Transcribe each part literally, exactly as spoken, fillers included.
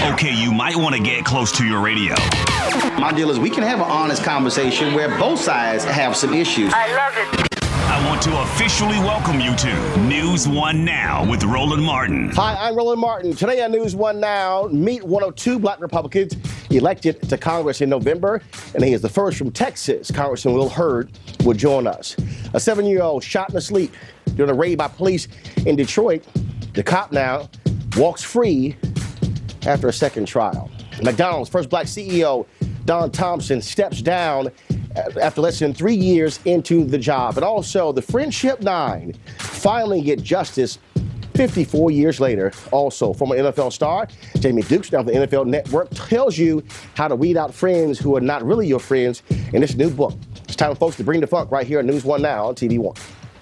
Okay, you might want to get close to your radio. My deal is we can have an honest conversation where both sides have some issues. I love it. I want to officially welcome you to News One Now with Roland Martin. Hi, I'm Roland Martin. Today on News One Now, meet one oh two black Republicans elected to Congress in November, and he is the first from Texas. Congressman Will Hurd will join us. A seven-year-old shot in his sleep during a raid by police in Detroit. The cop now walks free after a second trial. McDonald's first black C E O, Don Thompson, steps down after less than three years into the job. And also, the Friendship Nine finally get justice fifty-four years later. Also, former N F L star Jamie Dukes, now the N F L Network, tells you how to weed out friends who are not really your friends in this new book. It's time, folks, to bring the funk right here at News One Now on T V One.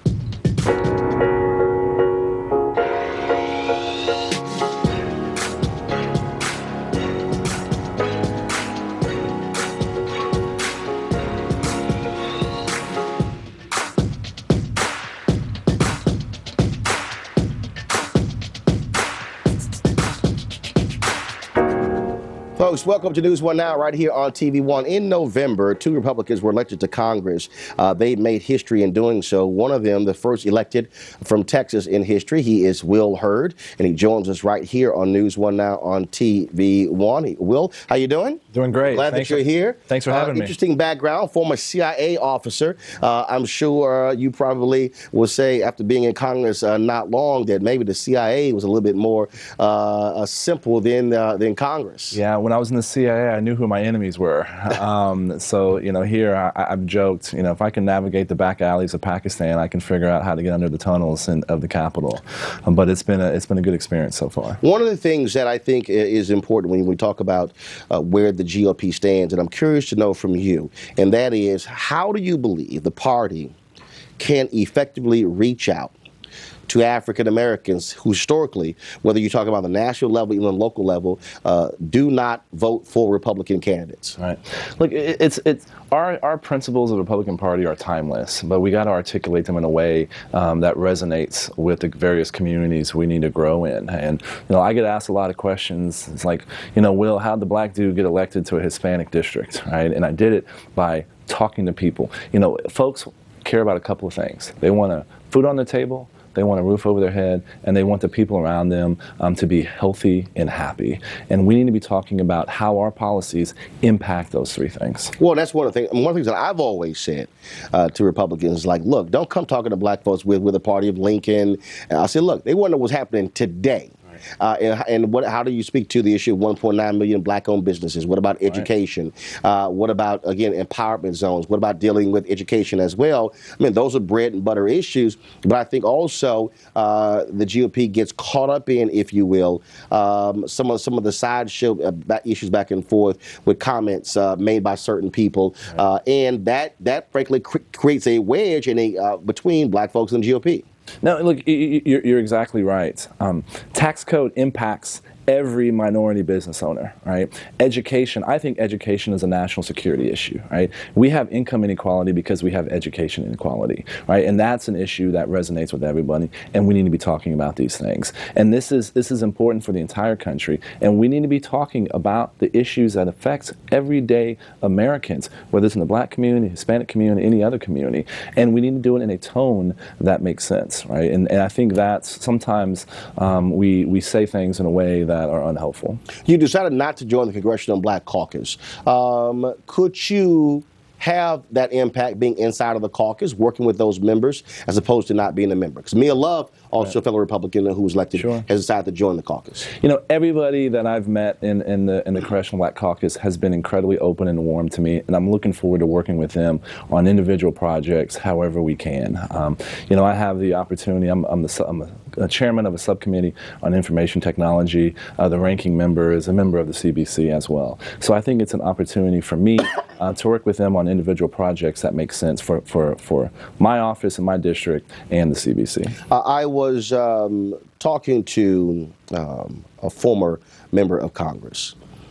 Folks, welcome to News One Now right here on T V One. In November, two Republicans were elected to Congress. Uh, they made history in doing so. One of them, the first elected from Texas in history, he is Will Hurd, and he joins us right here on News One Now on T V One. Will, how you doing? Doing great. Glad thanks that you're for, here. Thanks for having uh, me. Interesting background, former C I A officer. Uh, I'm sure you probably will say after being in Congress uh, not long that maybe the C I A was a little bit more uh, simple than, uh, than Congress. Yeah, when I was in the C I A, I knew who my enemies were. Um, so, you know, here I, I've joked, you know, if I can navigate the back alleys of Pakistan, I can figure out how to get under the tunnels in, of the Capitol. Um, but it's been a it's been a good experience so far. One of the things that I think is important when we talk about uh, where the G O P stands, and I'm curious to know from you, and that is, how do you believe the party can effectively reach out to African Americans who historically, whether you talk about the national level, even the local level, uh, do not vote for Republican candidates? Right. Look, it, it's it's our our principles of the Republican Party are timeless, but we got to articulate them in a way um, that resonates with the various communities we need to grow in. And you know, I get asked a lot of questions. It's like, you know, Will, how'd the black dude get elected to a Hispanic district, right? And I did it by talking to people. You know, folks care about a couple of things. They want a food on the table. They want a roof over their head, and they want the people around them um, to be healthy and happy. And we need to be talking about how our policies impact those three things. Well, that's one of the things. One of the things that I've always said uh, to Republicans, like, look, don't come talking to black folks with with the party of Lincoln. And I said, look, they want to know what's happening today. Uh, and and what, how do you speak to the issue of one point nine million black-owned businesses? What about education? Right. Uh, what about, again, empowerment zones? What about dealing with education as well? I mean, those are bread and butter issues. But I think also uh, the G O P gets caught up in, if you will, um, some of some of the sideshow uh, issues back and forth with comments uh, made by certain people, right. uh, and that that frankly cr- creates a wedge in a uh, between black folks and the G O P. No, look, you're, you're exactly right. Um, tax code impacts every minority business owner, right? Education, I think education is a national security issue, right? We have income inequality because we have education inequality, right? And that's an issue that resonates with everybody, and we need to be talking about these things. And this is this is important for the entire country, and we need to be talking about the issues that affect everyday Americans, whether it's in the black community, Hispanic community, any other community, and we need to do it in a tone that makes sense, right? And, and I think that sometimes um, we, we say things in a way that are unhelpful. You decided not to join the Congressional Black Caucus. Um, could you have that impact being inside of the caucus, working with those members, as opposed to not being a member? Because Mia Love, also right. a fellow Republican who was elected, sure. has decided to join the caucus. You know, everybody that I've met in, in the in the Congressional Black Caucus has been incredibly open and warm to me, and I'm looking forward to working with them on individual projects however we can. Um, you know, I have the opportunity, I'm, I'm, the, I'm a, a chairman of a subcommittee on information technology. Uh, the ranking member is a member of the C B C as well. So I think it's an opportunity for me uh, to work with them on individual projects that make sense for, for, for my office and my district and the C B C. Uh, I was um, talking to um, a former member of Congress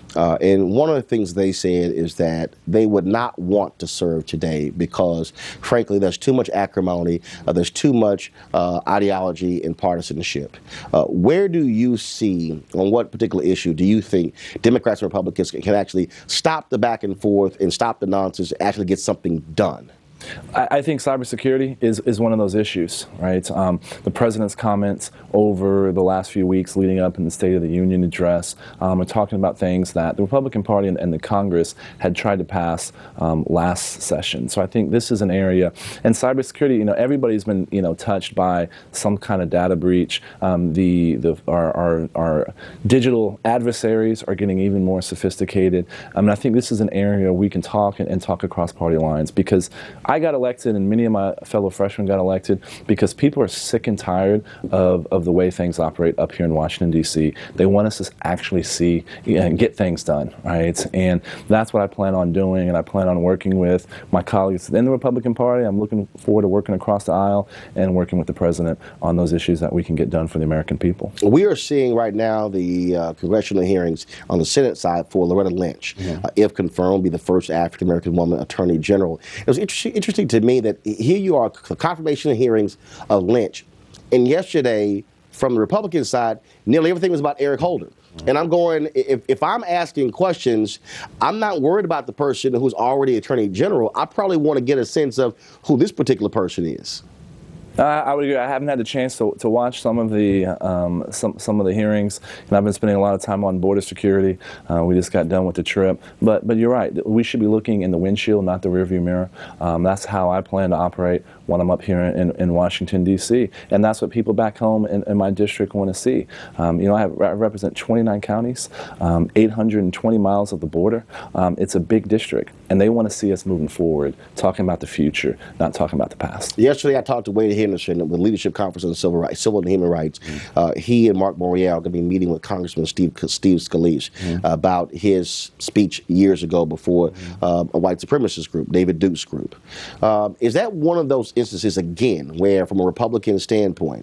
Uh, and one of the things they said is that they would not want to serve today because, frankly, there's too much acrimony, uh, there's too much uh, ideology and partisanship. Uh, where do you see, on what particular issue do you think Democrats and Republicans can actually stop the back and forth and stop the nonsense and actually get something done? I, I think cybersecurity is, is one of those issues, right? Um, the president's comments over the last few weeks leading up in the State of the Union address um, are talking about things that the Republican Party and, and the Congress had tried to pass um, last session. So I think this is an area, and cybersecurity, you know, everybody's been, you know, touched by some kind of data breach. Um, the the our, our our digital adversaries are getting even more sophisticated. I mean, I think this is an area we can talk and, and talk across party lines, because I got elected and many of my fellow freshmen got elected because people are sick and tired of, of the way things operate up here in Washington, D C. They want us to actually see and get things done, right? And that's what I plan on doing, and I plan on working with my colleagues in the Republican Party. I'm looking forward to working across the aisle and working with the president on those issues that we can get done for the American people. We are seeing right now the uh, congressional hearings on the Senate side for Loretta Lynch, mm-hmm. uh, if confirmed, will be the first African-American woman attorney general. It was interesting. Interesting to me that here you are, confirmation hearings of Lynch, and yesterday from the Republican side, nearly everything was about Eric Holder. Mm-hmm. And I'm going, if, if I'm asking questions, I'm not worried about the person who's already Attorney General. I probably want to get a sense of who this particular person is. Uh, I would agree. I haven't had the chance to, to watch some of the um, some some of the hearings, and I've been spending a lot of time on border security. Uh, we just got done with the trip, but but you're right. We should be looking in the windshield, not the rearview mirror. Um, that's how I plan to operate when I'm up here in, in Washington, D C, and that's what people back home in, in my district want to see. Um, you know, I, have, I represent twenty-nine counties, um, eight hundred twenty miles of the border. Um, it's a big district, and they want to see us moving forward, talking about the future, not talking about the past. Yesterday, I talked to Wade Henderson at the Leadership Conference on Civil Rights, Civil and Human Rights. Mm-hmm. uh, he and Mark Morial are going to be meeting with Congressman Steve Steve Scalise mm-hmm. uh, about his speech years ago before mm-hmm. uh, a white supremacist group, David Duke's group. Uh, is that one of those instances, again, where from a Republican standpoint,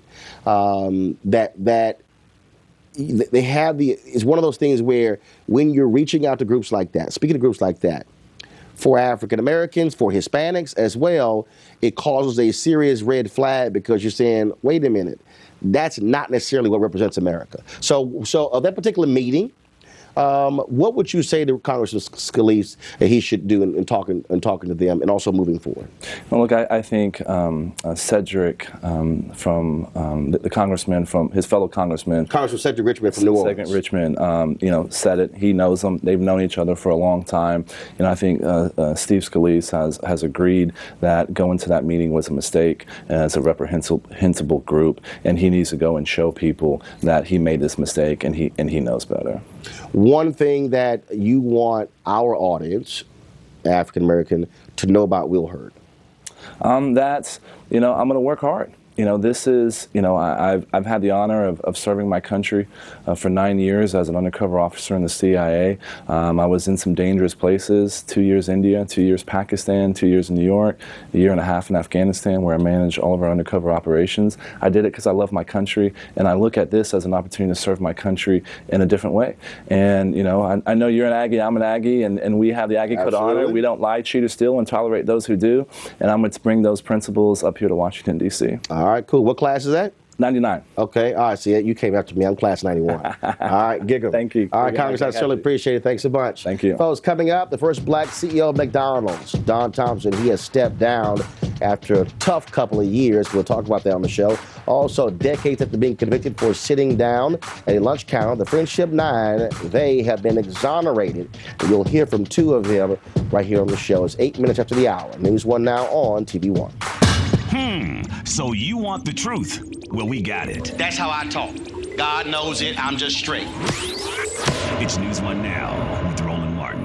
um, that that they have the, it's one of those things where when you're reaching out to groups like that, speaking to groups like that, for African Americans, for Hispanics as well, it causes a serious red flag because you're saying, wait a minute, that's not necessarily what represents America. So, so of that particular meeting, Um, what would you say to Congressman Scalise that he should do in, in talking in talking to them and also moving forward? Well, look, I, I think um, uh, Cedric um, from um, the, the congressman from his fellow congressman, Congressman Cedric Richmond from New Orleans. Cedric Richmond, um, you know, said it. He knows them. They've known each other for a long time. And I think uh, uh, Steve Scalise has has agreed that going to that meeting was a mistake as a reprehensible group, and he needs to go and show people that he made this mistake and he and he knows better. One thing that you want our audience, African American, to know about Will Hurd? Um, that's, you know, I'm going to work hard. You know, this is, you know, I, I've, I've had the honor of, of serving my country uh, for nine years as an undercover officer in the C I A. Um, I was in some dangerous places, two years India, two years Pakistan, two years in New York, a year and a half in Afghanistan, where I managed all of our undercover operations. I did it because I love my country, and I look at this as an opportunity to serve my country in a different way. And, you know, I, I know you're an Aggie, I'm an Aggie, and, and we have the Aggie Code of Honor. We don't lie, cheat, or steal, and tolerate those who do. And I'm going to bring those principles up here to Washington, D C. All right, cool. What class is that? ninety-nine. Okay. All right. See, you came after me. I'm class ninety-one. All right. Gig 'em. Thank you. All right, Congress, I certainly appreciate it. Thanks a bunch. Thank you. Folks, coming up, the first black C E O of McDonald's, Don Thompson. He has stepped down after a tough couple of years. We'll talk about that on the show. Also, decades after being convicted for sitting down at a lunch counter, the Friendship Nine, they have been exonerated. And you'll hear from two of them right here on the show. It's eight minutes after the hour. News One Now on T V One. Hmm, so you want the truth? Well, we got it. That's how I talk. God knows it. I'm just straight. It's News One Now with Roland Martin.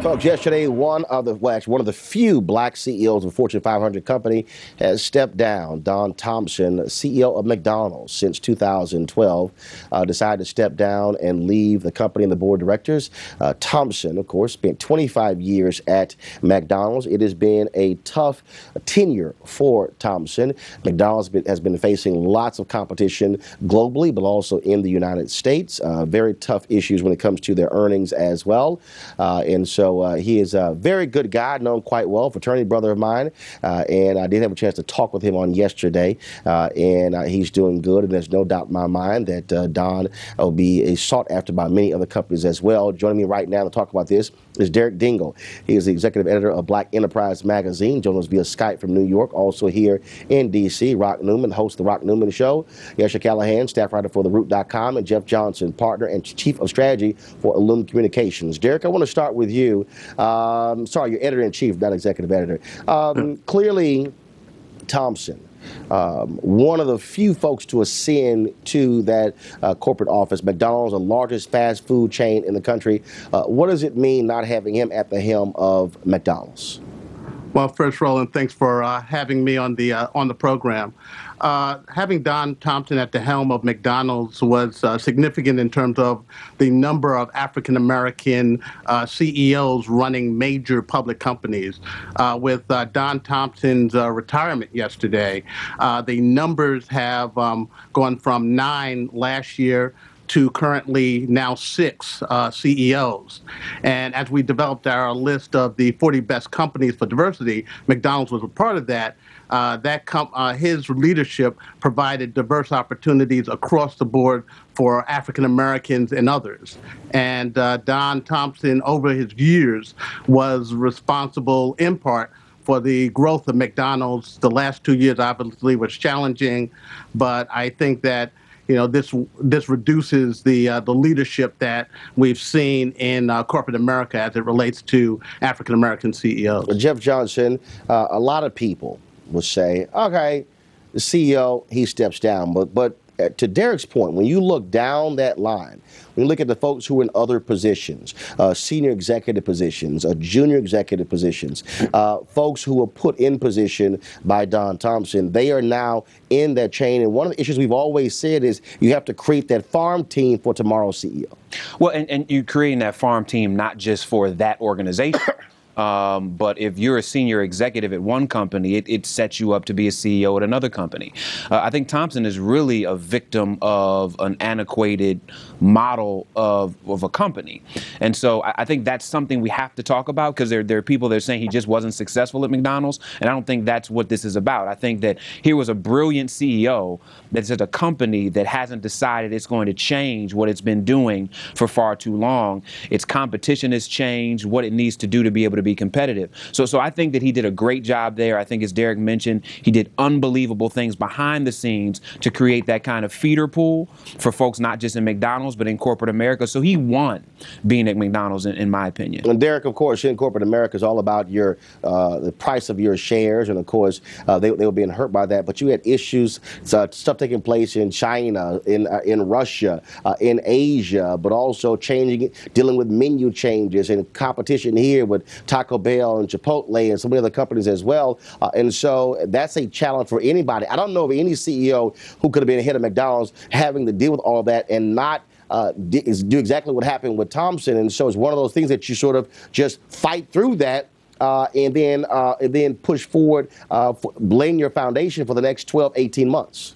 Folks, yesterday, one of the well, actually, one of the few black C E Os of a Fortune five hundred company has stepped down. Don Thompson, C E O of McDonald's since two thousand twelve, uh, decided to step down and leave the company and the board of directors. Uh, Thompson, of course, spent twenty-five years at McDonald's. It has been a tough tenure for Thompson. McDonald's been, has been facing lots of competition globally, but also in the United States. Uh, very tough issues when it comes to their earnings as well. Uh, and so uh, he is a very good guy, known quite well, fraternity brother of mine. Uh, and I did have a chance to talk with him on yesterday. Uh, and uh, he's doing good. And there's no doubt in my mind that uh, Don will be sought after by many other companies as well. Joining me right now to talk about this is Derek Dingle. He is the executive editor of Black Enterprise Magazine, joining us via Skype from New York. Also here in D C, Rock Newman, host of The Rock Newman Show. Yasha Callahan, staff writer for The Root dot com, and Jeff Johnson, partner and chief of strategy for Illum Communications. Derek, I want to start with you. Um, sorry, you're editor-in-chief, not executive editor. Um, clearly, Thompson, Um, one of the few folks to ascend to that uh, corporate office. McDonald's, the largest fast food chain in the country. Uh, what does it mean not having him at the helm of McDonald's? Well, first, Roland, thanks for uh, having me on the uh, on the program. Uh, having Don Thompson at the helm of McDonald's was uh, significant in terms of the number of African American uh, C E Os running major public companies. Uh, with uh, Don Thompson's uh, retirement yesterday, uh, the numbers have um, gone from nine last year to currently now six uh, C E Os. And as we developed our list of the forty best companies for diversity, McDonald's was a part of that. Uh, that com- uh, his leadership provided diverse opportunities across the board for African Americans and others. And uh, Don Thompson, over his years, was responsible in part for the growth of McDonald's. The last two years, obviously, was challenging, but I think that You know, this this reduces the uh, the leadership that we've seen in uh, corporate America as it relates to African American C E Os. Jeff Johnson, uh, a lot of people will say, okay, the C E O, he steps down. But but to Derek's point, when you look down that line, when you look at the folks who are in other positions, uh, senior executive positions, uh, junior executive positions, uh, folks who were put in position by Don Thompson, they are now in that chain. And one of the issues we've always said is you have to create that farm team for tomorrow's C E O. Well, and, and you're creating that farm team not just for that organization. Um, but if you're a senior executive at one company, it, it sets you up to be a C E O at another company. Uh, I think Thompson is really a victim of an antiquated model of, of a company. And so I, I think that's something we have to talk about, because there, there are people that are saying he just wasn't successful at McDonald's. And I don't think that's what this is about. I think that here was a brilliant C E O that's at a company that hasn't decided it's going to change what it's been doing for far too long. Its competition has changed, what it needs to do to be able to be competitive. So so I think that he did a great job there. I think, as Derek mentioned, he did unbelievable things behind the scenes to create that kind of feeder pool for folks not just in McDonald's, but in corporate America. So he won being at McDonald's, in, in my opinion. And Derek, of course, in corporate America is all about your uh, the price of your shares. And of course, uh, they, they were being hurt by that. But you had issues, uh, stuff taking place in China, in uh, in Russia, uh, in Asia, but also changing, dealing with menu changes and competition here with Taco Bell and Chipotle and some of the other companies as well. Uh, and so that's a challenge for anybody. I don't know of any C E O who could have been ahead of McDonald's having to deal with all that and not uh, do exactly what happened with Thompson. And so it's one of those things that you sort of just fight through that uh, and then uh, and then push forward, uh, for, laying your foundation for the next twelve, eighteen months.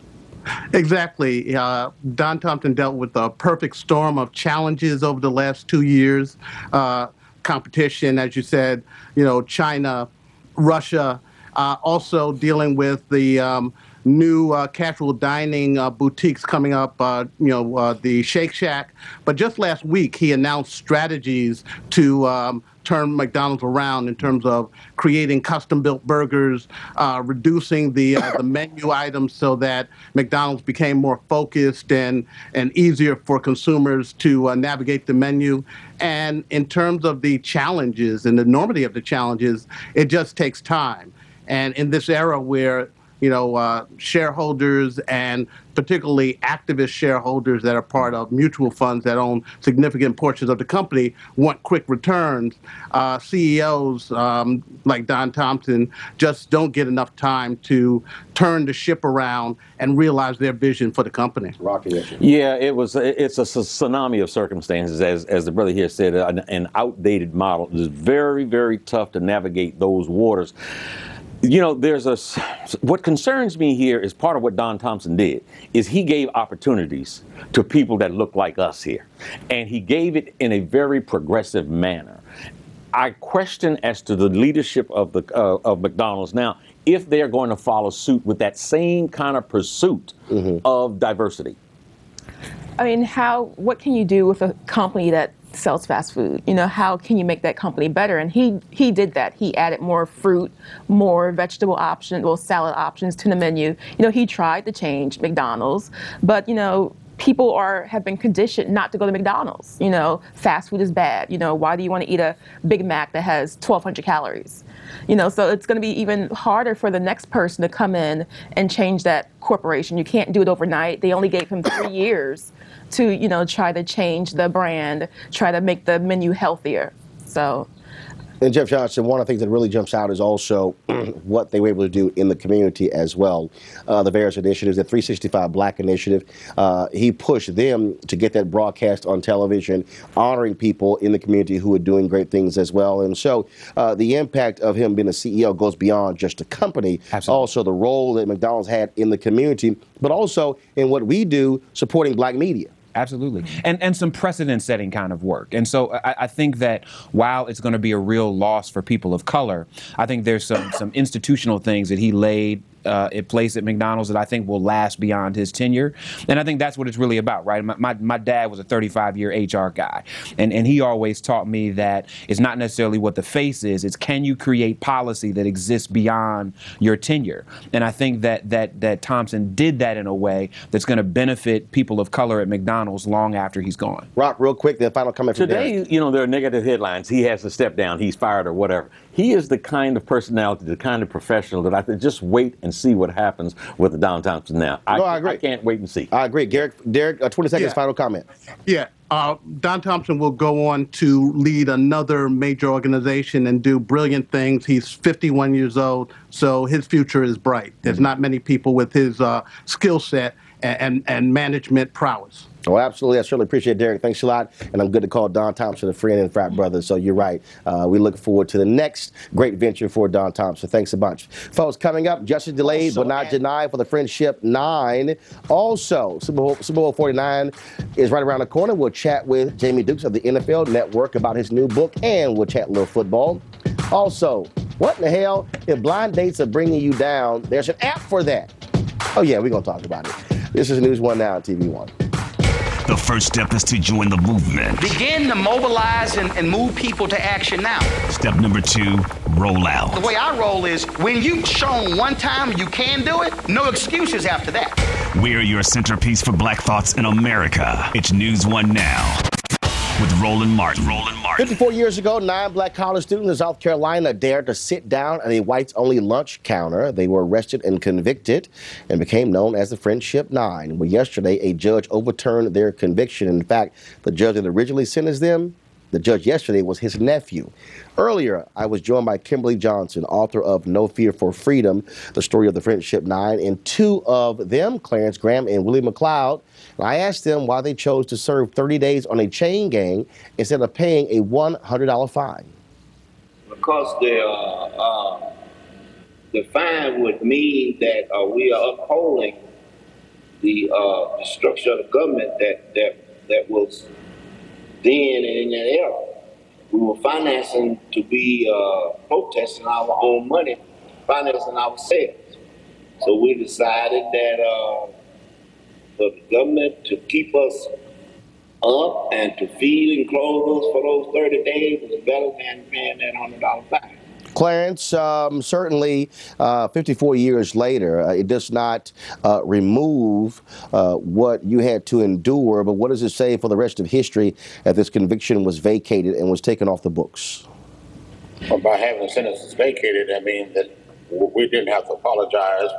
Exactly. Uh, Don Thompson dealt with a perfect storm of challenges over the last two years. Uh, competition, as you said, you know, China, Russia, uh, also dealing with the um, new uh, casual dining uh, boutiques coming up, uh, you know, uh, the Shake Shack. But just last week, he announced strategies to um, turn McDonald's around in terms of creating custom-built burgers, uh, reducing the uh, the menu items so that McDonald's became more focused and and easier for consumers to uh, navigate the menu. And in terms of the challenges and the enormity of the challenges, it just takes time. And in this era where you know, uh, shareholders and particularly activist shareholders that are part of mutual funds that own significant portions of the company want quick returns. Uh, C E Os um, like Don Thompson just don't get enough time to turn the ship around and realize their vision for the company. Rocky. Yeah, it was. It's a tsunami of circumstances, as as the brother here said, an, an outdated model. It's very, very tough to navigate those waters. You know, there's a, what concerns me here is part of what Don Thompson did, is he gave opportunities to people that look like us here. And he gave it in a very progressive manner. I question as to the leadership of the uh, of McDonald's now, if they're going to follow suit with that same kind of pursuit mm-hmm. of diversity. I mean, how, what can you do with a company that sells fast food? You know, how can you make that company better? And he he did that. He added more fruit, more vegetable options, well, salad options to the menu. You know, he tried to change McDonald's, but, you know, people are have been conditioned not to go to McDonald's. You know, fast food is bad. You know, why do you want to eat a Big Mac that has twelve hundred calories? You know, so it's going to be even harder for the next person to come in and change that corporation. You can't do it overnight. They only gave him three years to, you know, try to change the brand, try to make the menu healthier. So. And Jeff Johnson, one of the things that really jumps out is also what they were able to do in the community as well. Uh, the various initiatives, the three sixty-five Black Initiative, uh, he pushed them to get that broadcast on television, honoring people in the community who are doing great things as well. And so uh, the impact of him being a C E O goes beyond just a company, Absolutely. Also the role that McDonald's had in the community, but also in what we do supporting Black media. Absolutely. And and some precedent setting kind of work. And so I, I think that while it's going to be a real loss for people of color, I think there's some some institutional things that he laid Uh, in place at McDonald's that I think will last beyond his tenure. And I think that's what it's really about, right? My, my, my dad was a thirty-five year H R guy, and, and he always taught me that it's not necessarily what the face is, it's can you create policy that exists beyond your tenure? And I think that that that Thompson did that in a way that's going to benefit people of color at McDonald's long after he's gone. Rock, real quick, the final comment from Today, Derek. you know, there are negative headlines. He has to step down, he's fired or whatever. He is the kind of personality, the kind of professional that I could just wait and see what happens with the Don Thompson now. I, no, I agree. I can't wait and see. I agree. Derek, Derek uh, twenty seconds, yeah. Final comment. Yeah. Uh, Don Thompson will go on to lead another major organization and do brilliant things. He's fifty-one years old, so his future is bright. There's not many people with his uh, skill set and, and, and management prowess. Oh, absolutely. I certainly appreciate it, Derek. Thanks a lot. And I'm good to call Don Thompson a friend and frat brother. So you're right. Uh, we look forward to the next great venture for Don Thompson. Thanks a bunch. Folks, coming up, justice delayed also, but not denied for the Friendship Nine. Also, Super Bowl, Super Bowl forty-nine is right around the corner. We'll chat with Jamie Dukes of the N F L Network about his new book, and we'll chat a little football. Also, what in the hell if blind dates are bringing you down? There's an app for that. Oh, yeah, we're going to talk about it. This is News One Now on T V One. The first step is to join the movement. Begin to mobilize and, and move people to action now. Step number two, roll out. The way I roll is when you've shown one time you can do it, no excuses after that. We're your centerpiece for Black thoughts in America. It's News One Now with Roland Martin. Roland Martin. fifty-four years ago, nine black college students in South Carolina dared to sit down at a whites-only lunch counter. They were arrested and convicted and became known as the Friendship Nine. Well, yesterday, a judge overturned their conviction. In fact, the judge that originally sentenced them, the judge yesterday, was his nephew. Earlier, I was joined by Kimberly Johnson, author of No Fear for Freedom, the story of the Friendship Nine, and two of them, Clarence Graham and Willie McLeod. And I asked them why they chose to serve thirty days on a chain gang instead of paying a one hundred dollar fine. Because the, uh, uh, the fine would mean that uh, we are upholding the, uh, the structure of the government that, that, that was then and in that era. We were financing to be uh, protesting our own money, financing ourselves. So we decided that uh, for the government to keep us up and to feed and clothe us for those thirty days was better than paying that one hundred dollar fine. Clarence, um, certainly uh, fifty-four years later, uh, it does not uh, remove uh, what you had to endure, but what does it say for the rest of history that this conviction was vacated and was taken off the books? Well, by having the sentences vacated, that means that we didn't have to apologize for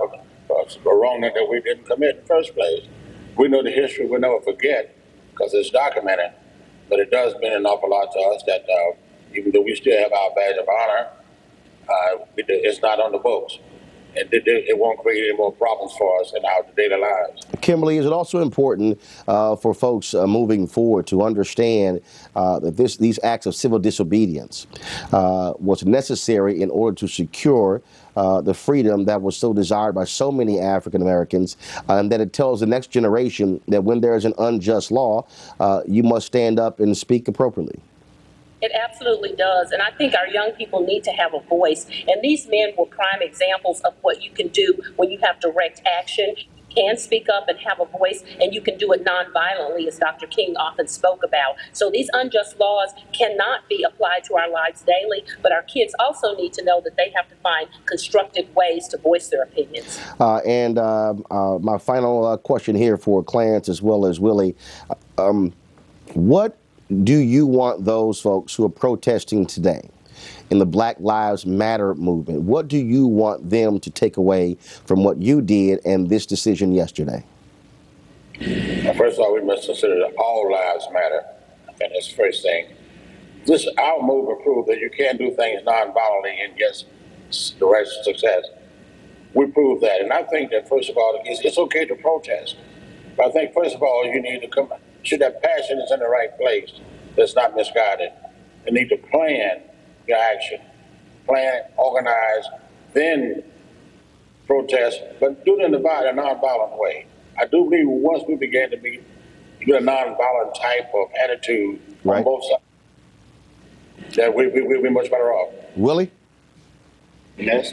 a wrong that we didn't commit in the first place. We know the history, we'll never forget, because it's documented, but it does mean an awful lot to us that uh, even though we still have our badge of honor, uh, it's not on the books. And it, it won't create any more problems for us in our daily lives. Kimberly, is it also important uh, for folks uh, moving forward to understand uh, that this, these acts of civil disobedience uh, was necessary in order to secure uh, the freedom that was so desired by so many African Americans, uh, and that it tells the next generation that when there is an unjust law, uh, you must stand up and speak appropriately? It absolutely does. And I think our young people need to have a voice. And these men were prime examples of what you can do when you have direct action. You can speak up and have a voice, and you can do it nonviolently, as Doctor King often spoke about. So these unjust laws cannot be applied to our lives daily, but our kids also need to know that they have to find constructive ways to voice their opinions. Uh, and uh, uh, my final uh, question here for Clarence as well as Willie. Um, what do you want those folks who are protesting today in the Black Lives Matter movement, what do you want them to take away from what you did and this decision yesterday? First of all, we must consider that all lives matter, and that's the first thing. This, our movement proved that you can do things non-violently and get the right success. We proved that, and I think that, first of all, it's, it's okay to protest. But I think, first of all, you need to come, should that passion is in the right place, that's not misguided. You need to plan your action, plan, organize, then protest, but do it in a non-violent way. I do believe once we began to be get a non-violent type of attitude right. on both sides, that we we we'll be much better off. Willie? Yes.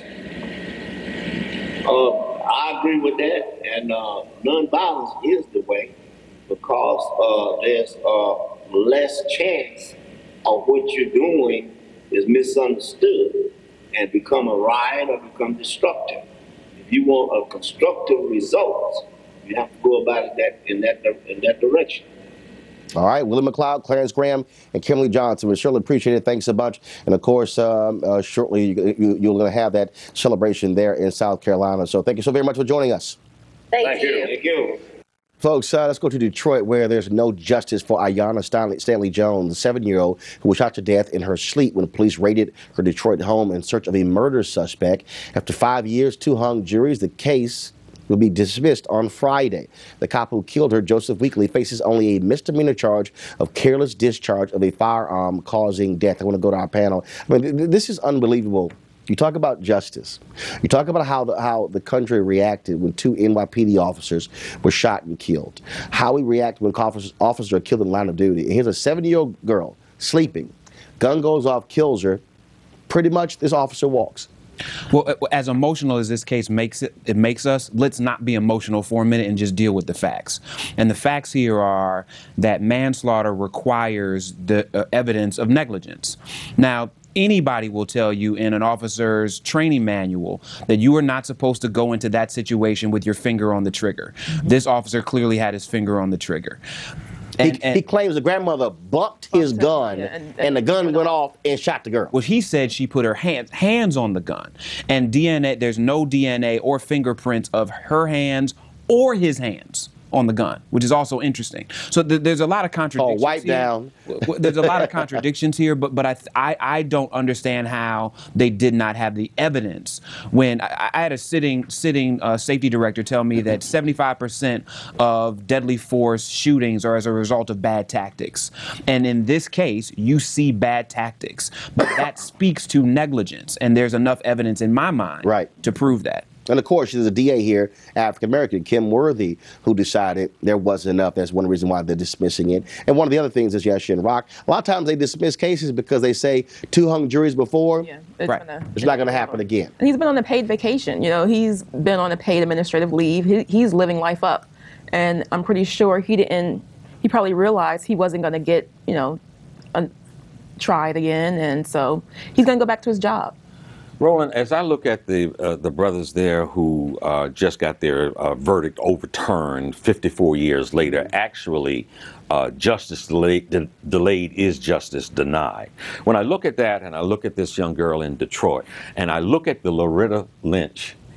Uh, I agree with that, and uh, non-violence is the way, because uh, there's uh, less chance of what you're doing is misunderstood and become a riot or become destructive. If you want a constructive result, you have to go about it that in that in that direction. All right, Willie McLeod, Clarence Graham, and Kimberly Johnson. We surely appreciate it. Thanks a bunch. And of course, um, uh, shortly you, you, you're going to have that celebration there in South Carolina. So thank you so very much for joining us. Thank, Thank you. you. Thank you. Folks, uh, let's go to Detroit, where there's no justice for Aiyana Stanley, Stanley Jones, a seven-year-old who was shot to death in her sleep when police raided her Detroit home in search of a murder suspect. After five years, two hung juries. The case will be dismissed on Friday. The cop who killed her, Joseph Weekly, faces only a misdemeanor charge of careless discharge of a firearm causing death. I want to go to our panel. I mean, th- this is unbelievable. You talk about justice. You talk about how the, how the country reacted when two N Y P D officers were shot and killed. How we react when officers, officers are killed in the line of duty. And here's a seven-year-old girl sleeping. Gun goes off, kills her. Pretty much this officer walks. Well, as emotional as this case makes it, it makes us, let's not be emotional for a minute and just deal with the facts. And the facts here are that manslaughter requires the uh, evidence of negligence. Now, anybody will tell you in an officer's training manual that you are not supposed to go into that situation with your finger on the trigger. Mm-hmm. This officer clearly had his finger on the trigger. And, he, and he claims the grandmother bumped his gun, yeah, and, and, and the gun went off and shot the girl. Well, he said she put her hands hands on the gun, and D N A. There's no D N A or fingerprints of her hands or his hands on the gun, which is also interesting. So th- there's a lot of contradictions. Oh, wipe here. down. There's a lot of contradictions here, but but I, th- I I don't understand how they did not have the evidence when I, I had a sitting sitting uh, safety director tell me that seventy-five percent of deadly force shootings are as a result of bad tactics, and in this case, you see bad tactics, but that speaks to negligence, and there's enough evidence in my mind right. to prove that. And of course, there's a D A here, African-American, Kim Worthy, who decided there wasn't enough. That's one reason why they're dismissing it. And one of the other things is Yashin Rock. A lot of times they dismiss cases because they say two hung juries before. Yeah, it's, right. gonna, it's not going to happen again. And he's been on a paid vacation. You know, he's been on a paid administrative leave. He, he's living life up. And I'm pretty sure he didn't, he probably realized he wasn't going to get, you know, a, tried again. And so he's going to go back to his job. Roland, as I look at the uh, the brothers there who uh, just got their uh, verdict overturned fifty-four years later, actually uh, justice delayed, de- delayed is justice denied. When I look at that and I look at this young girl in Detroit and I look at the Loretta Lynch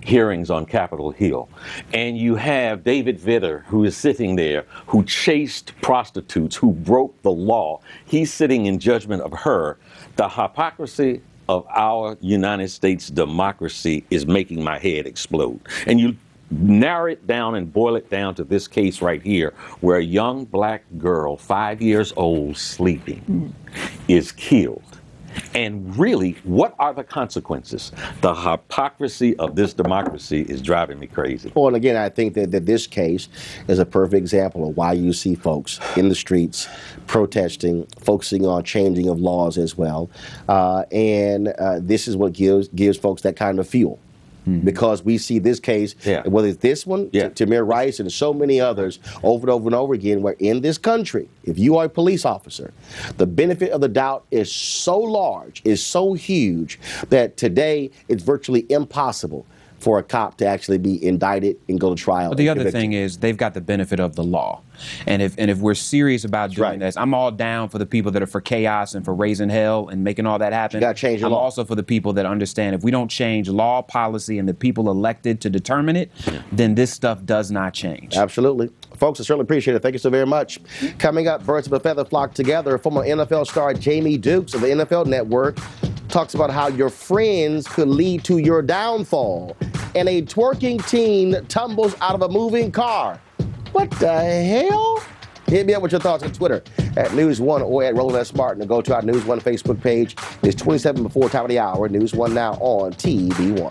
hearings on Capitol Hill, and you have David Vitter, who is sitting there, who chased prostitutes, who broke the law. He's sitting in judgment of her. The hypocrisy of our United States democracy is making my head explode. And you narrow it down and boil it down to this case right here, where a young black girl, five years old, sleeping, mm. is killed. And really, what are the consequences? The hypocrisy of this democracy is driving me crazy. Well, and again, I think that, that this case is a perfect example of why you see folks in the streets protesting, focusing on changing of laws as well. Uh, and uh, this is what gives gives folks that kind of fuel. Mm-hmm. Because we see this case, yeah. whether it's this one, yeah. T- Tamir Rice, and so many others, over and over and over again, where in this country, if you are a police officer, the benefit of the doubt is so large, is so huge, that today it's virtually impossible for a cop to actually be indicted and go to trial. But the other thing is they've got the benefit of the law. And if and if we're serious about doing right. this, I'm all down for the people that are for chaos and for raising hell and making all that happen. You got to change the I'm law. also for the people that understand if we don't change law, policy, and the people elected to determine it, yeah. then this stuff does not change. Absolutely. Folks, I certainly appreciate it. Thank you so very much. Coming up, birds of a feather flock together. Former N F L star Jamie Dukes of the N F L Network talks about how your friends could lead to your downfall. And a twerking teen tumbles out of a moving car. What the hell? Hit me up with your thoughts on Twitter at News One or at Roland S. Martin. And go to our News One Facebook page. It's twenty-seven before time of the hour. News One now on T V One.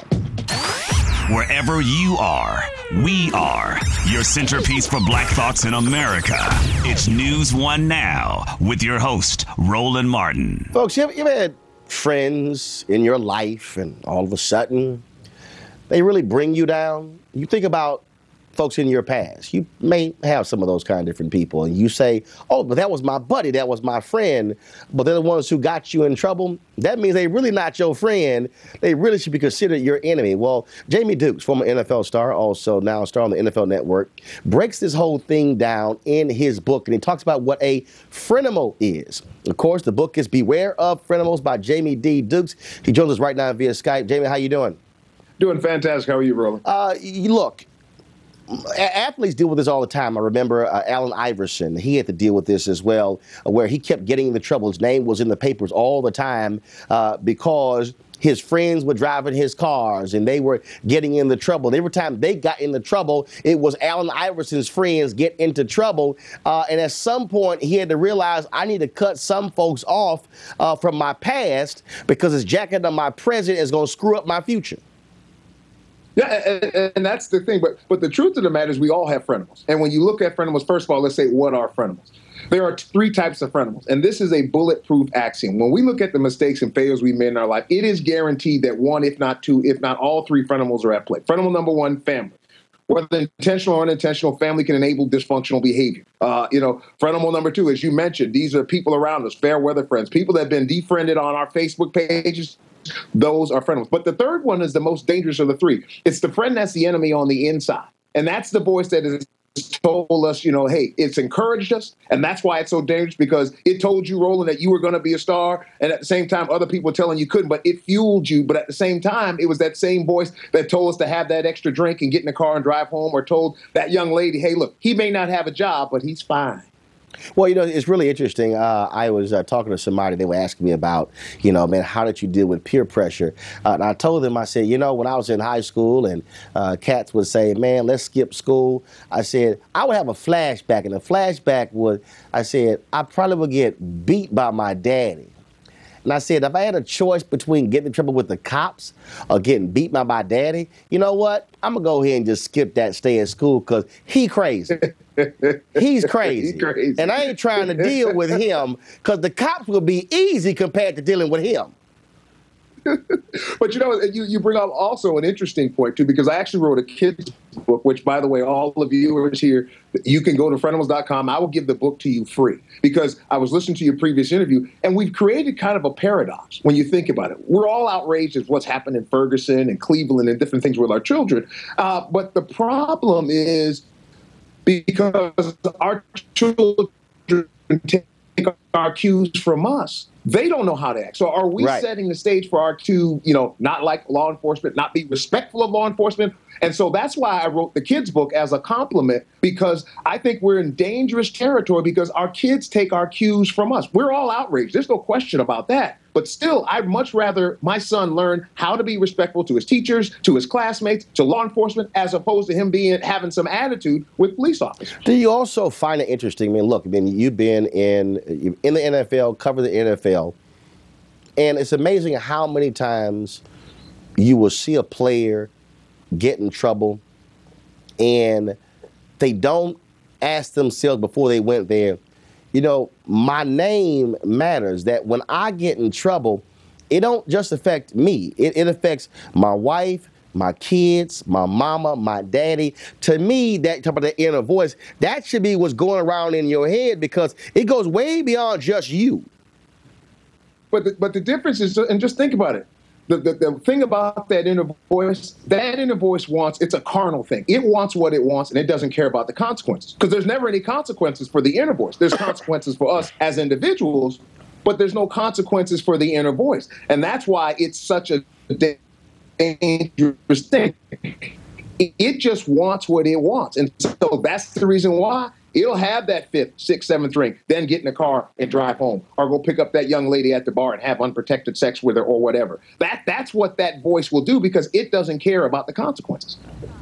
Wherever you are, we are your centerpiece for Black Thoughts in America. It's News One Now with your host, Roland Martin. Folks, you've, you've had friends in your life, and all of a sudden, they really bring you down. You think about folks in your past. You may have some of those kind of different people, and you say, oh, but that was my buddy, that was my friend, but they're the ones who got you in trouble. That means they really not your friend. They really should be considered your enemy. Well, Jamie Dukes, former N F L star, also now a star on the N F L Network, breaks this whole thing down in his book, and he talks about what a frenemy is. Of course, the book is Beware of Frenemies by Jamie D. Dukes. He joins us right now via Skype. Jamie, how you doing? Doing fantastic. How are you, Roland? Uh, you look, athletes deal with this all the time. I remember uh, Allen Iverson. He had to deal with this as well, uh, where he kept getting into trouble. His name was in the papers all the time uh, because his friends were driving his cars and they were getting into trouble. And every time they got into trouble, it was Allen Iverson's friends get into trouble. Uh, and at some point, he had to realize, I need to cut some folks off uh, from my past because it's jacking up my present is going to screw up my future. Yeah, and, and that's the thing. But but the truth of the matter is we all have frenemies. And when you look at frenemies, first of all, let's say, what are frenemies? There are three types of frenemies, and this is a bulletproof axiom. When we look at the mistakes and failures we made in our life, it is guaranteed that one, if not two, if not all three frenemies are at play. Frenemy number one, family. Whether intentional or unintentional, family can enable dysfunctional behavior. Uh, you know, frenemy number two, as you mentioned, these are people around us, fair weather friends, people that have been defriended on our Facebook pages. Those are frenemies. But the third one is the most dangerous of the three. It's the friend that's the enemy on the inside. And that's the voice that has told us, you know, hey, it's encouraged us. And that's why it's so dangerous, because it told you, Roland, that you were going to be a star. And at the same time, other people were telling you couldn't, but it fueled you. But at the same time, it was that same voice that told us to have that extra drink and get in the car and drive home, or told that young lady, hey, look, he may not have a job, but he's fine. Well, you know, it's really interesting. Uh, I was uh, talking to somebody. They were asking me about, you know, man, how did you deal with peer pressure? Uh, and I told them, I said, you know, when I was in high school and uh, cats would say, man, let's skip school. I said, I would have a flashback. And the flashback would, I said, I probably would get beat by my daddy. And I said, if I had a choice between getting in trouble with the cops or getting beat by my daddy, you know what? I'm going to go ahead and just skip that, stay in school, because he crazy. He's crazy. He's crazy. And I ain't trying to deal with him, because the cops will be easy compared to dealing with him. But, you know, you, you bring up also an interesting point, too, because I actually wrote a kid's book, which, by the way, all of you viewers here, you can go to frenemies dot com. I will give the book to you free, because I was listening to your previous interview, and we've created kind of a paradox when you think about it. We're all outraged at what's happened in Ferguson and Cleveland and different things with our children. Uh, but the problem is because our children take our cues from us, they don't know how to act. So are we Right. setting the stage for our to, you know, not like law enforcement, not be respectful of law enforcement? And so that's why I wrote the kids' book as a compliment, because I think we're in dangerous territory because our kids take our cues from us. We're all outraged. There's no question about that. But still, I'd much rather my son learn how to be respectful to his teachers, to his classmates, to law enforcement, as opposed to him being having some attitude with police officers. Do you also find it interesting? I mean, look, I mean, you've been in in the N F L, cover the N F L, and it's amazing how many times you will see a player get in trouble and they don't ask themselves before they went there, you know, my name matters. That when I get in trouble, it don't just affect me. It, it affects my wife, my kids, my mama, my daddy. To me, that type of the inner voice, that should be what's going around in your head, because it goes way beyond just you. But the, but the difference is, and just think about it, the, the, the thing about that inner voice, that inner voice wants, it's a carnal thing. It wants what it wants, and it doesn't care about the consequences. Because there's never any consequences for the inner voice. There's consequences for us as individuals, but there's no consequences for the inner voice. And that's why it's such a dangerous thing. It just wants what it wants. And so that's the reason why it'll have that fifth, sixth, seventh ring, then get in the car and drive home, or go pick up that young lady at the bar and have unprotected sex with her or whatever. That That's what that voice will do, because it doesn't care about the consequences.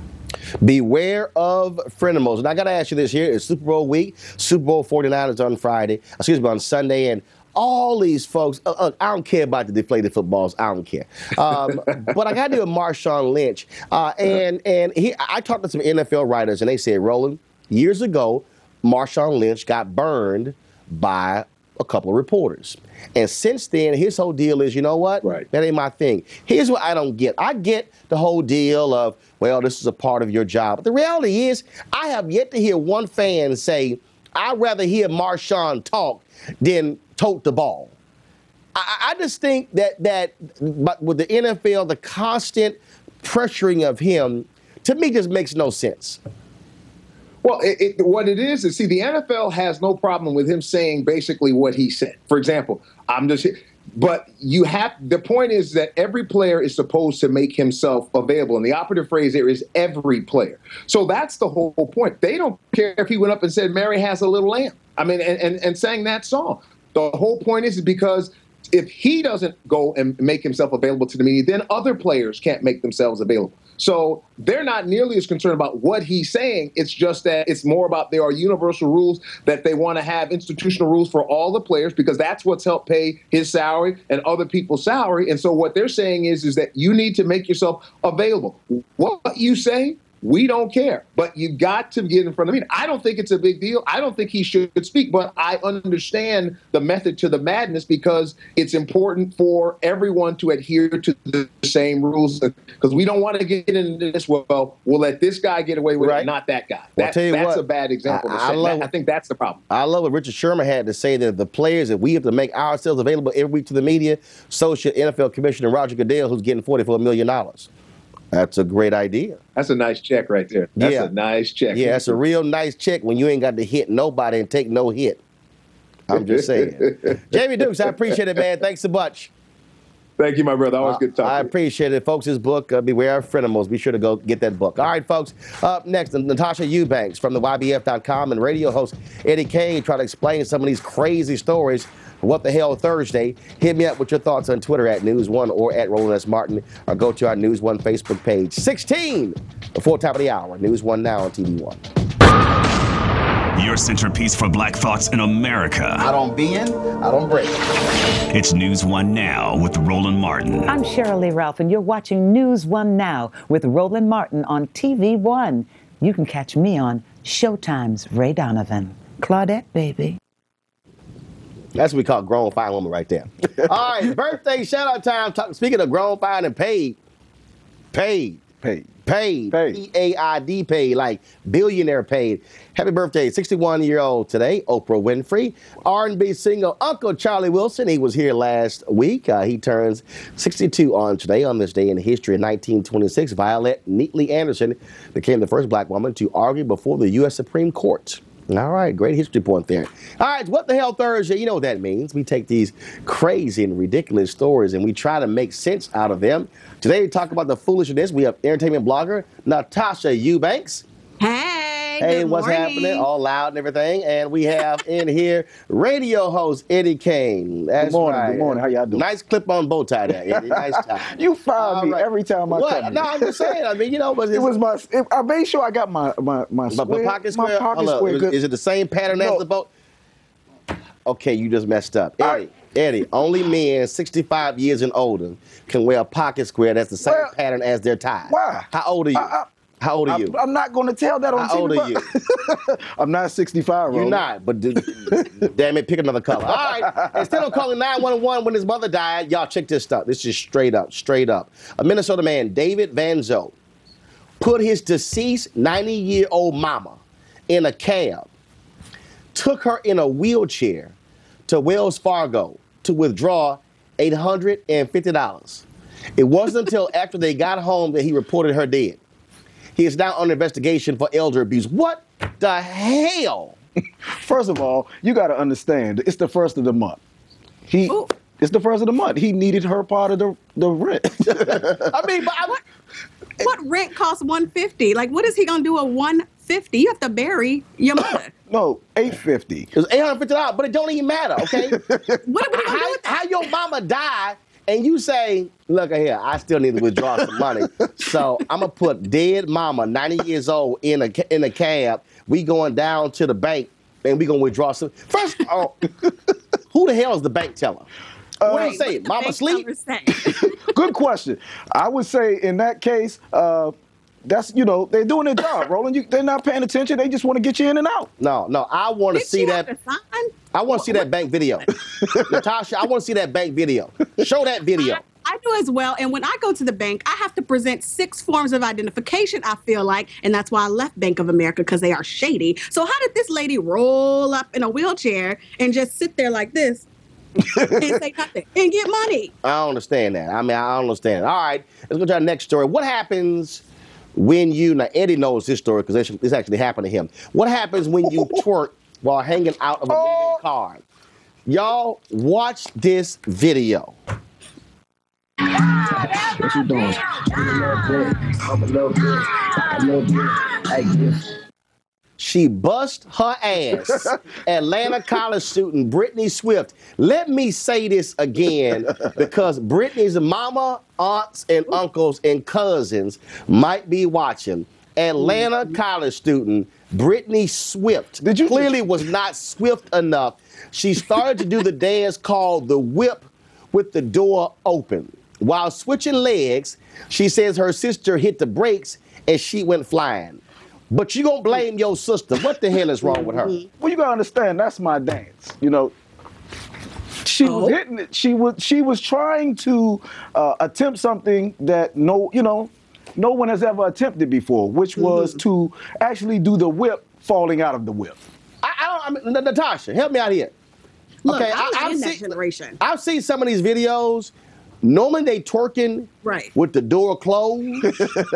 Beware of frenemies. And I got to ask you this here. It's Super Bowl week. Super Bowl forty-nine is on Friday, excuse me, on Sunday. And all these folks, uh, uh, I don't care about the deflated footballs. I don't care. Um, but I got to do a Marshawn Lynch. Uh, and and he, I talked to some N F L writers, and they said, Roland, years ago, Marshawn Lynch got burned by a couple of reporters. And since then, his whole deal is, you know what? Right. That ain't my thing. Here's what I don't get. I get the whole deal of, well, this is a part of your job. But the reality is, I have yet to hear one fan say, I'd rather hear Marshawn talk than tote the ball. I, I just think that, that but with the N F L, the constant pressuring of him, to me, just makes no sense. Well, it, it, what it is is, see, the N F L has no problem with him saying basically what he said. For example, I'm just, but you have, the point is that every player is supposed to make himself available. And the operative phrase there is every player. So that's the whole point. They don't care if he went up and said, Mary has a little lamb. I mean, and, and, and sang that song. The whole point is because if he doesn't go and make himself available to the media, then other players can't make themselves available. So they're not nearly as concerned about what he's saying. It's just that it's more about there are universal rules, that they want to have institutional rules for all the players, because that's what's helped pay his salary and other people's salary. And so what they're saying is, is that you need to make yourself available. What you say, we don't care, but you got to get in front of me. I don't think it's a big deal. I don't think he should speak, but I understand the method to the madness, because it's important for everyone to adhere to the same rules, because we don't want to get into this, well, we'll let this guy get away with Right. it, not that guy. Well, That, tell you that's what, a bad example. I- to I set. love- That- I think that's the problem. I love what Richard Sherman had to say, that the players, that we have to make ourselves available every week to the media, so should N F L Commissioner Roger Goodell, who's getting forty-four million dollars. That's a great idea. That's a nice check right there. That's Yeah. a nice check. Yeah, it's a real nice check when you ain't got to hit nobody and take no hit. I'm just saying. Jamie Dukes, I appreciate it, man. Thanks so much. Thank you, my brother. Always good to talk I to you. appreciate it, folks. His book, uh, Beware of Frenemies. Be sure to go get that book. All right, folks. Up next, Natasha Eubanks from the Y B F dot com and radio host Eddie Kane try to explain some of these crazy stories. What the Hell Thursday. Hit me up with your thoughts on Twitter at News One or at Roland S. Martin, or go to our News One Facebook page. sixteen before top of the hour. News One now on T V One. Your centerpiece for black thoughts in America. I don't bend, I don't break. It's News One Now with Roland Martin. I'm Cheryl Lee Ralph, and you're watching News One Now with Roland Martin on T V One. You can catch me on Showtime's Ray Donovan. Claudette, baby. That's what we call grown fine woman right there. All right, birthday shout out time. Talk, speaking of grown fine and paid, paid, Paid. paid, Paid. P A I D paid, like billionaire paid. Happy birthday, sixty-one-year-old today, Oprah Winfrey. R and B singer Uncle Charlie Wilson, he was here last week. Uh, he turns sixty-two on today. On this day in history in nineteen twenty-six, Violet Neatley Anderson became the first black woman to argue before the U S Supreme Court. All right, great history point there. All right, What the Hell Thursday, you know what that means. We take these crazy and ridiculous stories and we try to make sense out of them. Today we talk about the foolishness. We have entertainment blogger Natasha Eubanks. Hey, Hey, good what's morning. happening? All loud and everything. And we have in here radio host Eddie Kane. That's Good morning, right. good morning. How y'all doing? Nice clip on bow tie there, Eddie. Nice tie. You fire All me right. every time I What? come here. No, I'm just saying. I mean, you know, but It was my. It, I made sure I got my my my But square. the pocket square, My pocket hold up. square. Is, good. is it the same pattern No. as the boat? Okay, you just messed up. Eddie, Eddie, only men sixty-five years and older can wear a pocket square that's the same Well, pattern as their tie. Why? How old are you? I- I- How old are I'm, you? I'm not going to tell that on How T V. old are you? but- I'm not sixty-five. You're Roland. not, but d- damn it, pick another color. All right, instead of calling nine one one when his mother died, y'all check this stuff. This is straight up, straight up. A Minnesota man, David Van Zo, put his deceased ninety-year-old mama in a cab, took her in a wheelchair to Wells Fargo to withdraw eight hundred fifty dollars. It wasn't until after they got home that he reported her dead. He is now under investigation for elder abuse. What the hell? First of all, you got to understand, it's the first of the month. He, Ooh. it's the first of the month. He needed her part of the the rent. I mean, but I, What rent costs one fifty? Like, what is he gonna do at one fifty? You have to bury your mother. No, eight fifty. it was eight hundred fifty dollars, but it don't even matter, okay? What, what are you gonna do how, with that? how your mama died and you say, look here, I still need to withdraw some money. So I'm going to put dead mama, ninety years old, in a, ca- in a cab. We going down to the bank and we going to withdraw some. First of all, who the hell is the bank teller? What do you Wait, say? what Mama did the sleep? bank teller say? Good question. I would say in that case, uh, that's, you know, they're doing their job, Roland. You, they're not paying attention. They just want to get you in and out. No, no, I want to Did see she that. have to sign? I want to see that bank video. Natasha, I want to see that bank video. Show that video. I do as well. And when I go to the bank, I have to present six forms of identification, I feel like. And that's why I left Bank of America, because they are shady. So how did this lady roll up in a wheelchair and just sit there like this and say nothing and get money? I don't understand that. I mean, I don't understand. All right, let's go to our next story. What happens when you, now Eddie knows this story because this, this actually happened to him. What happens when you twerk while hanging out of a moving car? Y'all watch this video. What you doing? She bust her ass. Atlanta college student Brittany Swift. Let me say this again because Brittany's mama, aunts, and uncles and cousins might be watching. Atlanta college student Brittany Swift Did you- clearly was not swift enough. She started to do the dance called the whip with the door open. While switching legs, she says her sister hit the brakes and she went flying. But you gonna blame your sister. What the hell is wrong with her? Well, you gotta understand, that's my dance. You know, she was hitting it. She was she was trying to uh, attempt something that no, you know, no one has ever attempted before, which was to actually do the whip falling out of the whip. I, I don't. I mean, Natasha, help me out here. Look, Okay, I'm I- not I've in that seen- generation. I've seen some of these videos. Normally they twerking Right. with the door closed.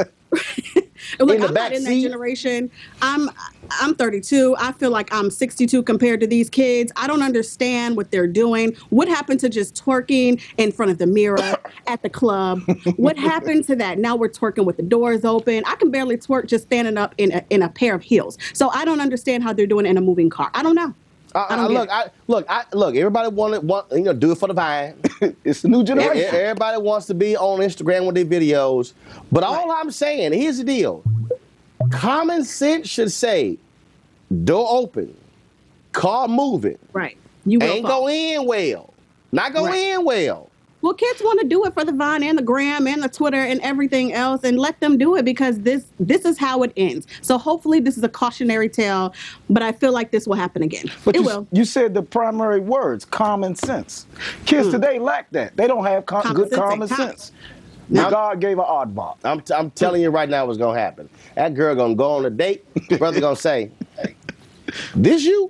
Look, in the I'm back not in seat? that generation. I'm I'm thirty-two. I feel like I'm sixty-two compared to these kids. I don't understand what they're doing. What happened to just twerking in front of the mirror at the club? What happened to that? Now we're twerking with the doors open. I can barely twerk just standing up in a, in a pair of heels. So I don't understand how they're doing it in a moving car. I don't know. I, I I, don't get look, it. I, look, I, look. Everybody want want you know do it for the vine. It's the new E- generation. e- Everybody wants to be on Instagram with their videos. But all I'm saying, here's the deal. Common sense should say, door open, car moving. Right. You will Ain't fall. go in well. Not go Right. in well. Well, kids want to do it for the Vine and the Gram and the Twitter and everything else, and let them do it because this this is how it ends. So hopefully this is a cautionary tale, but I feel like this will happen again. But it you, will. you said the primary words, common sense. Kids today lack that. They don't have com- Common good sense ain't common common. sense. Now, God gave her oddball. I'm, t- I'm telling you right now what's gonna happen. That girl gonna go on a date. Brother gonna say, This you?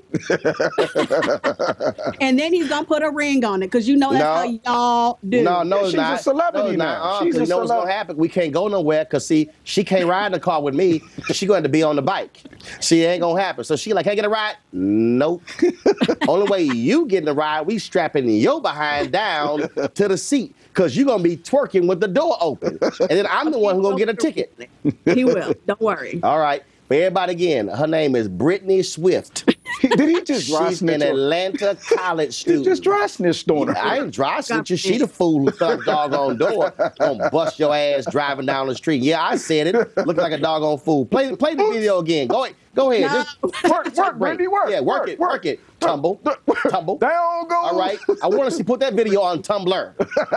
And then he's gonna put a ring on it because you know that's No. how y'all do. No, no, it's She's not. a celebrity no, it's now. not. Uh, She's 'cause a you know what's celeb- gonna happen? We can't go nowhere because see, she can't ride in the car with me. She going to be on the bike. See, it ain't gonna happen. So she like, can I get a ride? Nope. Only way you getting a ride, we strapping your behind down to the seat because you're gonna be twerking with the door open, and then I'm the one who's gonna get a ticket. He will. Don't worry. All right. For everybody again, her name is Brittany Swift. Did he just dry She's snitch an on- Atlanta college He student. just dry snitched on her. I ain't dry snitching. She the fool who thumped doggone door. Gonna bust your ass driving down the street. Yeah, I said it. Look like a doggone fool. Play, play the video again. Go, go ahead. No. Just Work, work, Brittany, work. Yeah, work, work, it, work. work it. Tumble, tumble. Down goes. All right. I want to see put that video on Tumblr.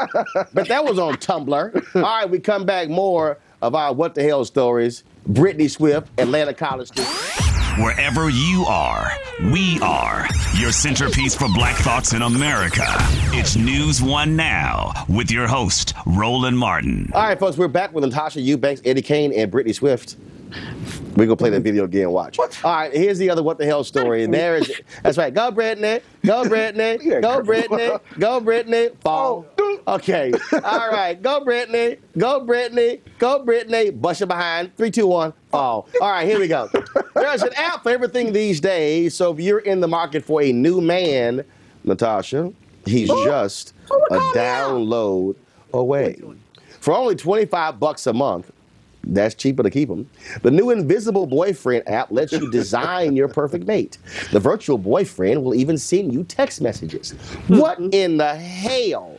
But that was on Tumblr. All right, we come back more of our what the hell stories. Brittany Swift, Atlanta college student. Wherever you are, we are your centerpiece for Black Thoughts in America. It's News One Now with your host, Roland Martin. All right, folks, we're back with Natasha Eubanks, Eddie Kane, and Brittany Swift. We're going to play that video again. Watch. What? All right, here's the other what the hell story. And there is, that's right. Go, Brittany. Go, Brittany. Go, Brittany. Go, Brittany. Fall. Okay. All right. Go, Brittany. Go, Brittany. Go, Brittany. Bust your behind. Three, two, one. Fall. All right, here we go. There's an app for everything these days. So if you're in the market for a new man, Natasha, he's just a download away. For only twenty-five bucks a month, that's cheaper to keep them. The new Invisible Boyfriend app lets you design your perfect mate. The virtual boyfriend will even send you text messages. What in the hell?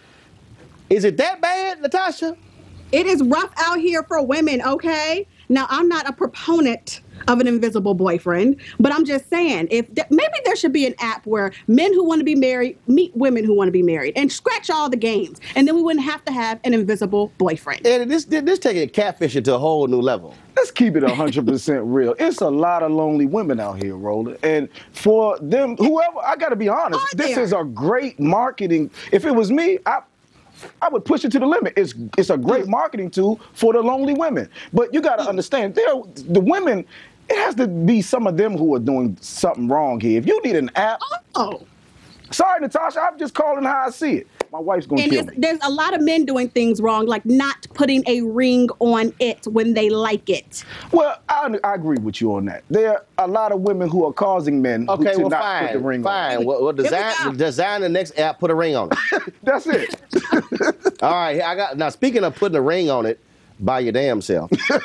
Is it that bad, Natasha? It is rough out here for women, okay? Now, I'm not a proponent of an invisible boyfriend, but I'm just saying, if th- maybe there should be an app where men who want to be married meet women who want to be married and scratch all the games, and then we wouldn't have to have an invisible boyfriend. And this this taking catfishing to a whole new level. Let's keep it one hundred percent real. It's a lot of lonely women out here, Roland. And for them, whoever, I got to be honest, Are this there? is a great marketing. If it was me, I I would push it to the limit. It's it's a great marketing tool for the lonely women. But you got to understand, there the women, it has to be some of them who are doing something wrong here. If you need an app, Oh. sorry, Natasha, I'm just calling how I see it. My wife's going to And kill it's, me. there's a lot of men doing things wrong, like not putting a ring on it when they like it. Well, I, I agree with you on that. There are a lot of women who are causing men who Okay, to well, not fine. put the ring fine. on. Well, well, Here we design, go. design the next app, put a ring on it. That's it. All right, I got now. Speaking of putting a ring on it, by your damn self.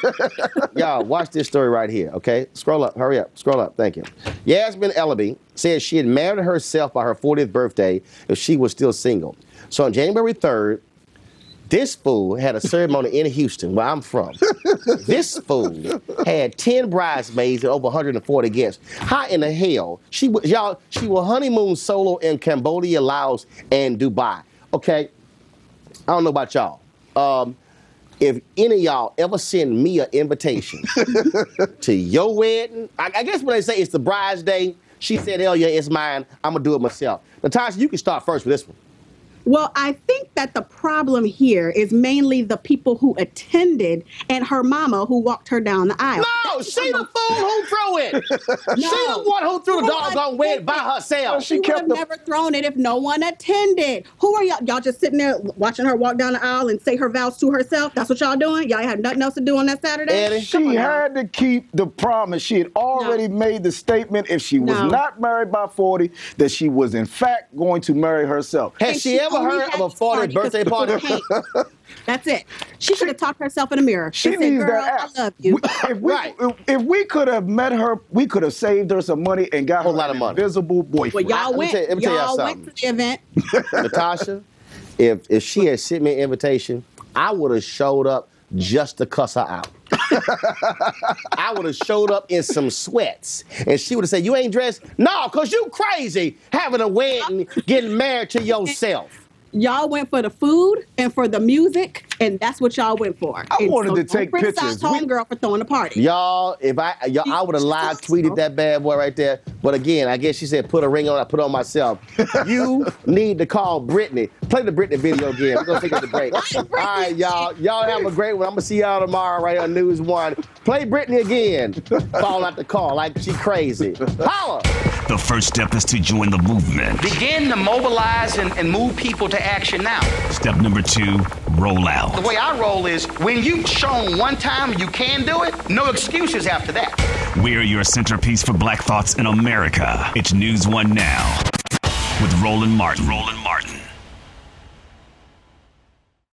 Y'all, watch this story right here. Okay, scroll up. Hurry up. Scroll up. Thank you. Yasmin Ellaby says she had married herself by her fortieth birthday if she was still single. So on January third, this fool had a ceremony in Houston, where I'm from. This fool had ten bridesmaids and over one hundred forty guests. How in the hell? She was, y'all, she will honeymoon solo in Cambodia, Laos, and Dubai. Okay, I don't know about y'all. Um, if any of y'all ever send me an invitation to your wedding, I, I guess when they say it's the bride's day, she said, hell yeah, it's mine. I'm going to do it myself. Natasha, you can start first with this one. Well, I think that the problem here is mainly the people who attended and her mama who walked her down the aisle. No, she the fool who threw it. She the one who threw the doggone wedding by herself. She would have never thrown it if no one attended. Who are y'all? Y'all just sitting there watching her walk down the aisle and say her vows to herself? That's what y'all doing? Y'all had nothing else to do on that Saturday? She had to keep the promise. She had already made the statement if she was No. not married by forty, that she was in fact going to marry herself. Has she ever heard of a fortieth birthday party? That's it. She should have talked to herself in the mirror. She and needs said, Girl, that app. I love you. If we, if, if we could have met her, we could have saved her some money and got her lot an of money. invisible Well, boyfriend. y'all Let me went, tell you- let me tell y'all y'all went to something. the event. Natasha, if if she had sent me an invitation, I would have showed up just to cuss her out. I would have showed up in some sweats, and she would have said, "You ain't dressed? No, cause you crazy having a wedding, getting married to yourself." Y'all went for the food and for the music, and that's what y'all went for. I And wanted so to don't take criticize pictures. We- Homegirl for throwing a party. Y'all, if I y'all, I would have live tweeted that bad boy right there. But again, I guess she said put a ring on. I put it on myself. You need to call Brittany. Play the Brittany video again. We're gonna take a break. All right, y'all. Y'all have a great one. I'm gonna see y'all tomorrow right on News One. Play Brittany again. Fall out the call like she crazy. Holla. The first step is to join the movement. Begin to mobilize and, and move people to action now. Step number two, roll out. The way I roll is when you've shown one time you can do it, no excuses after that. We're your centerpiece for Black Thoughts in America. It's News One Now with Roland Martin. Roland Martin.